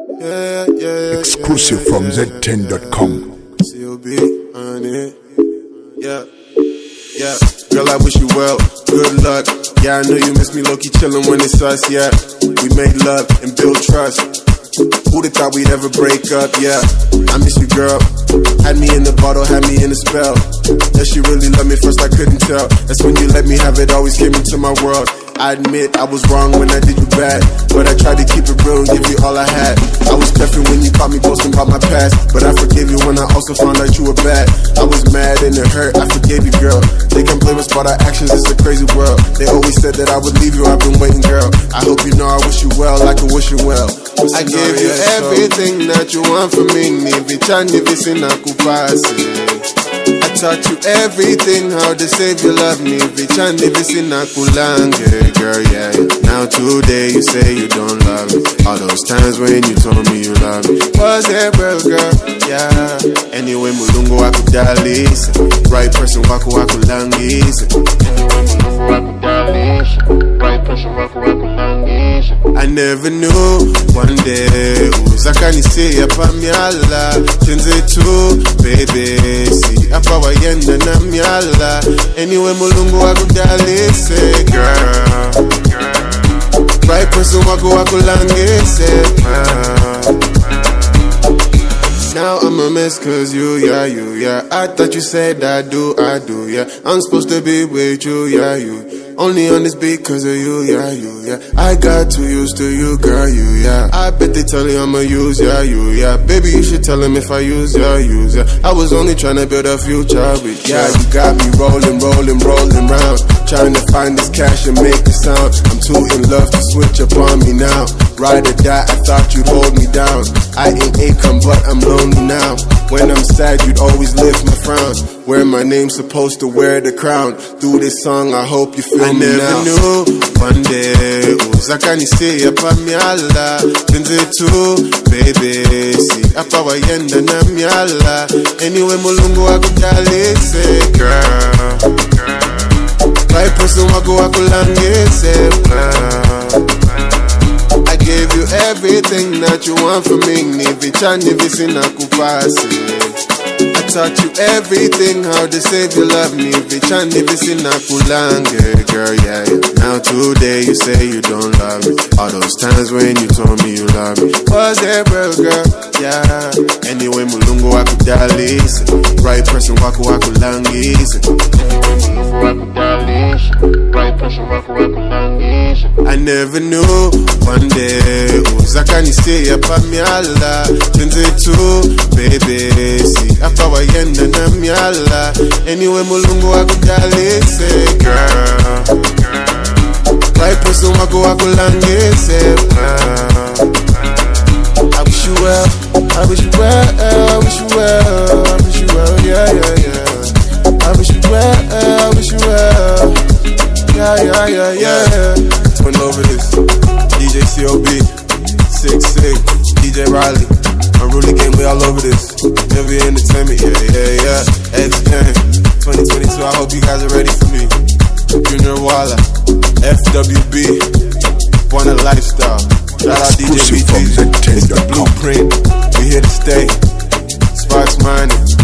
Exclusive from Z10.com. COB on it. Yeah. Girl, I wish you well. Good luck. Yeah, I know you miss me low-key chillin' when it's us, yeah. We made love and build trust. Who'd have thought we'd ever break up, yeah. I miss you, girl. Had me in the bottle, had me in a spell. That she really loved me first, I couldn't tell. That's when you let me have it, always came into my world. I admit I was wrong when I did you bad, but I tried to keep it real and give you all I had. I was perfect when you caught me boasting about my past, but I forgave you when I also found out you were bad. I was mad and it hurt, I forgave you, girl. They can blame us about our actions, it's a crazy world. They always said that I would leave you, I've been waiting, girl. I hope you know I wish you well, I can wish you well. I gave you everything that you want from me, I taught you everything, how to save your love, girl, yeah. Now today you say you don't love me. All those times when you told me you love me, was it real, girl? Yeah. Anyway, mulungu wakudalisha, right person wakulangisa. Right person wakulangisa. I never knew one day uzakanisiya pamyala tenze tu baby si apa wayenda na myala. Anyway, mulungu wakudalise, girl. Right person wakulangise. Now I'm a mess cause you, yeah. I thought you said I do, yeah. I'm supposed to be with you, yeah, you. Only on this beat cause of you, yeah. I got too used to you, girl, yeah. I bet they tell you I'ma use, yeah. Baby, you should tell them if I use, yeah. I was only trying to build a future with you. Yeah, you got me rolling round, trying to find this cash and make a sound. I'm too in love to switch up on me now. Ride or die, I thought you'd hold me down. I ain't income, but I'm lonely now. When I'm sad, you'd always lift my frown. Where my name's supposed to wear the crown. Through this song, I hope you feel me now. I never knew one day uzakanisiya pamyala tenze tu baby si apa wayenda na myala. Anyway, mulungu wakudalise, girl. Right person wakulangise, girl. I gave you everything that you want from me, I taught you everything, how to save your love, girl, yeah. Now today you say you don't love me. All those times when you told me you love me, was it real, girl? Yeah. Anyway, mulungu wakudalise, right person wakulangise. Right person wakulangise. I never knew one day uzakanisiya pamyala tenze tu baby si apa wayenda na myala. Anyway, mulungu wakudalise, girl. Right person wakulangise, girl. I wish you well, I wish you well, I wish you well, I wish you well, yeah. I wish you well, I wish you well, yeah. Turn over this, DJ COB, 6'6", DJ Riley, Unruly Game, we all over this. Heavy Entertainment, yeah. X-Gang, 2022, I hope you guys are ready for me. Junior Walla, FWB, Born a Lifestyle. Shout out DJ BT, it's the blueprint, we here to stay. Sparks Mining.